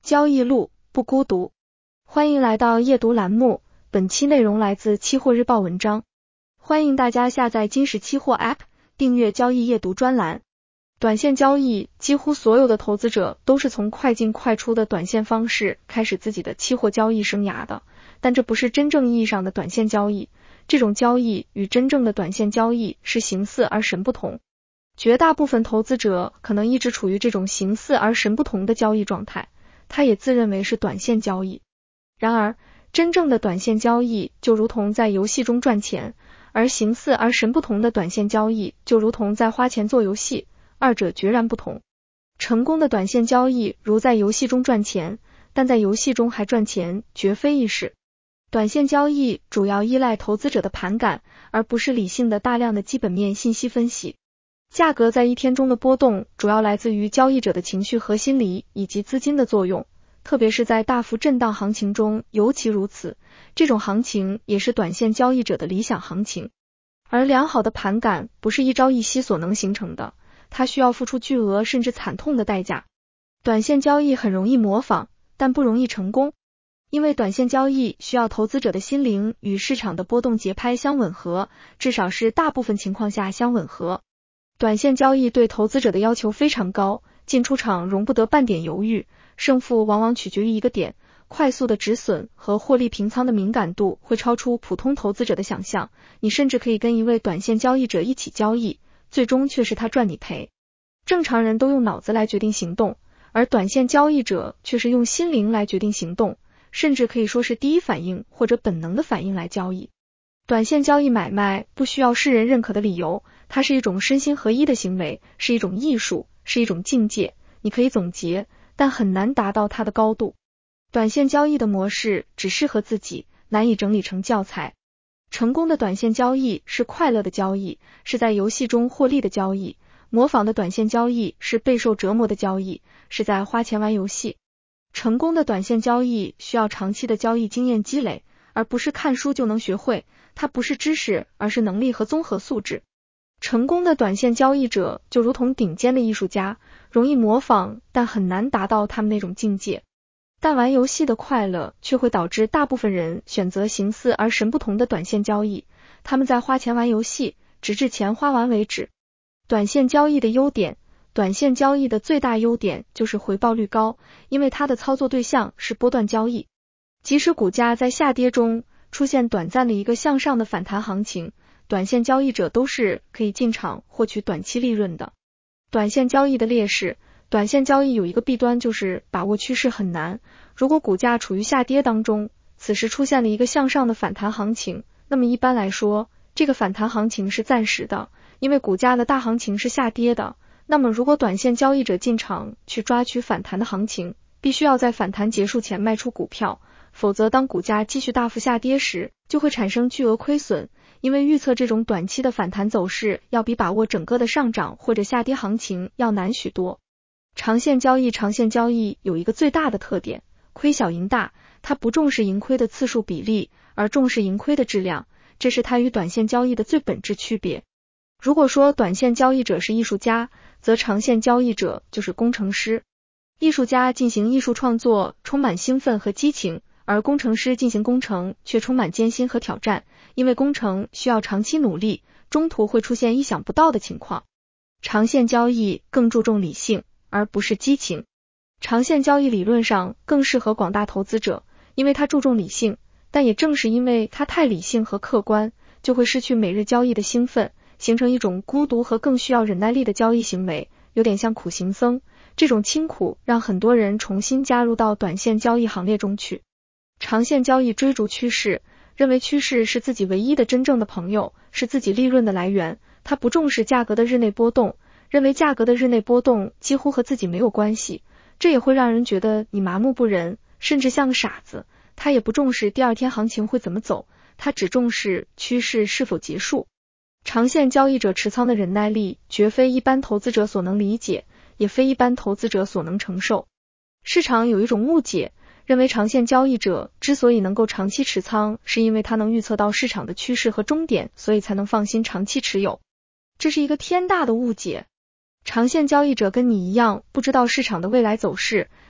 交易路不孤独，欢迎来到夜读栏目，本期内容来自期货日报文章。欢迎大家下载金石期货 App， 订阅交易夜读专栏。短线交易，几乎所有的投资者都是从快进快出的短线方式开始自己的期货交易生涯的，但这不是真正意义上的短线交易，这种交易与真正的短线交易是形似而神不同。绝大部分投资者可能一直处于这种形似而神不同的交易状态，他也自认为是短线交易。然而，真正的短线交易就如同在游戏中赚钱，而形似而神不同的短线交易就如同在花钱做游戏，二者决然不同。成功的短线交易如在游戏中赚钱，但在游戏中还赚钱绝非易事。短线交易主要依赖投资者的盘感，而不是理性的大量的基本面信息分析。价格在一天中的波动主要来自于交易者的情绪和心理以及资金的作用，特别是在大幅震荡行情中尤其如此，这种行情也是短线交易者的理想行情。而良好的盘感不是一朝一夕所能形成的，它需要付出巨额甚至惨痛的代价。短线交易很容易模仿，但不容易成功，因为短线交易需要投资者的心灵与市场的波动节拍相吻合，至少是大部分情况下相吻合。短线交易对投资者的要求非常高，进出场容不得半点犹豫，胜负往往取决于一个点，快速的止损和获利平仓的敏感度会超出普通投资者的想象，你甚至可以跟一位短线交易者一起交易，最终却是他赚你赔。正常人都用脑子来决定行动，而短线交易者却是用心灵来决定行动，甚至可以说是第一反应或者本能的反应来交易。短线交易买卖不需要世人认可的理由，它是一种身心合一的行为，是一种艺术，是一种境界，你可以总结，但很难达到它的高度。短线交易的模式只适合自己，难以整理成教材。成功的短线交易是快乐的交易，是在游戏中获利的交易，模仿的短线交易是备受折磨的交易，是在花钱玩游戏。成功的短线交易需要长期的交易经验积累，而不是看书就能学会，它不是知识，而是能力和综合素质。成功的短线交易者就如同顶尖的艺术家，容易模仿，但很难达到他们那种境界。但玩游戏的快乐却会导致大部分人选择形似而神不同的短线交易，他们在花钱玩游戏，直至钱花完为止。短线交易的优点，短线交易的最大优点就是回报率高，因为它的操作对象是波段交易。即使股价在下跌中出现短暂的一个向上的反弹行情，短线交易者都是可以进场获取短期利润的。短线交易的劣势，短线交易有一个弊端，就是把握趋势很难。如果股价处于下跌当中，此时出现了一个向上的反弹行情，那么一般来说，这个反弹行情是暂时的，因为股价的大行情是下跌的。那么如果短线交易者进场去抓取反弹的行情，必须要在反弹结束前卖出股票，否则当股价继续大幅下跌时，就会产生巨额亏损，因为预测这种短期的反弹走势要比把握整个的上涨或者下跌行情要难许多。长线交易有一个最大的特点，亏小赢大，它不重视盈亏的次数比例，而重视盈亏的质量，这是它与短线交易的最本质区别。如果说短线交易者是艺术家，则长线交易者就是工程师。艺术家进行艺术创作充满兴奋和激情，而工程师进行工程却充满艰辛和挑战，因为工程需要长期努力，中途会出现意想不到的情况。长线交易更注重理性，而不是激情。长线交易理论上更适合广大投资者，因为它注重理性，但也正是因为它太理性和客观，就会失去每日交易的兴奋，形成一种孤独和更需要忍耐力的交易行为，有点像苦行僧。这种清苦让很多人重新加入到短线交易行列中去。长线交易追逐趋势，认为趋势是自己唯一的真正的朋友，是自己利润的来源，他不重视价格的日内波动，认为价格的日内波动几乎和自己没有关系，这也会让人觉得你麻木不仁，甚至像个傻子。他也不重视第二天行情会怎么走，他只重视趋势是否结束。长线交易者持仓的忍耐力绝非一般投资者所能理解，也非一般投资者所能承受。市场有一种误解，认为长线交易者之所以能够长期持仓，是因为他能预测到市场的趋势和终点，所以才能放心长期持有。这是一个天大的误解。长线交易者跟你一样，不知道市场的未来走势，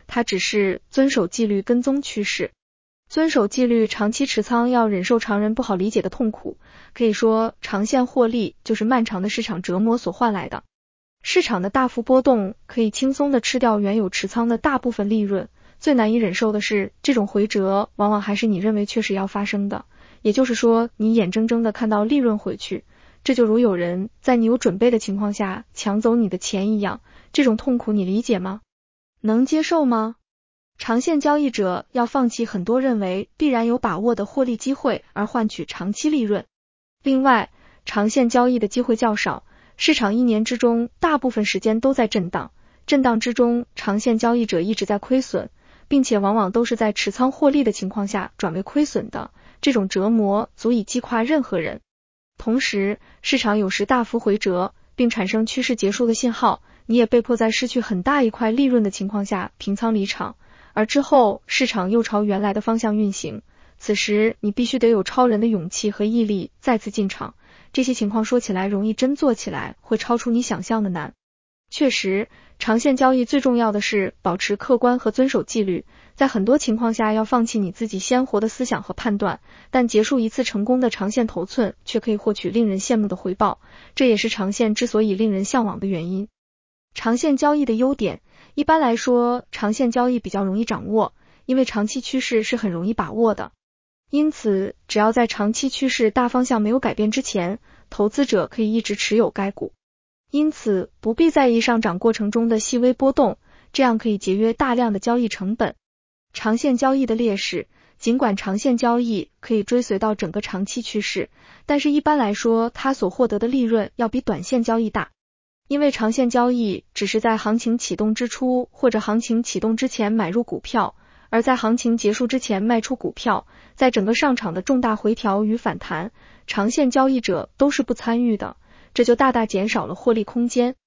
它只是遵守纪律跟踪趋势。遵守纪律长期持仓要忍受常人不好理解的痛苦，可以说长线获利就是漫长的市场折磨所换来的。市场的大幅波动可以轻松的吃掉原有持仓的大部分利润，最难以忍受的是这种回折往往还是你认为确实要发生的，也就是说你眼睁睁的看到利润回去，这就如有人在你有准备的情况下抢走你的钱一样，这种痛苦你理解吗？能接受吗？长线交易者要放弃很多认为必然有把握的获利机会而换取长期利润。另外，长线交易的机会较少，市场一年之中大部分时间都在震荡，震荡之中长线交易者一直在亏损，并且往往都是在持仓获利的情况下转为亏损的，这种折磨足以击垮任何人。同时，市场有时大幅回折，并产生趋势结束的信号，你也被迫在失去很大一块利润的情况下平仓离场，而之后市场又朝原来的方向运行，此时你必须得有超人的勇气和毅力再次进场，这些情况说起来容易，真做起来会超出你想象的难。确实，长线交易最重要的是保持客观和遵守纪律，在很多情况下要放弃你自己鲜活的思想和判断，但结束一次成功的长线头寸却可以获取令人羡慕的回报，这也是长线之所以令人向往的原因。长线交易的优点，一般来说，长线交易比较容易掌握，因为长期趋势是很容易把握的。因此，只要在长期趋势大方向没有改变之前，投资者可以一直持有该股。因此，不必在意上涨过程中的细微波动，这样可以节约大量的交易成本。长线交易的劣势，尽管长线交易可以追随到整个长期趋势，但是一般来说，它所获得的利润要比短线交易大。因为长线交易只是在行情启动之初或者行情启动之前买入股票，而在行情结束之前卖出股票，在整个上场的重大回调与反弹，长线交易者都是不参与的，这就大大减少了获利空间。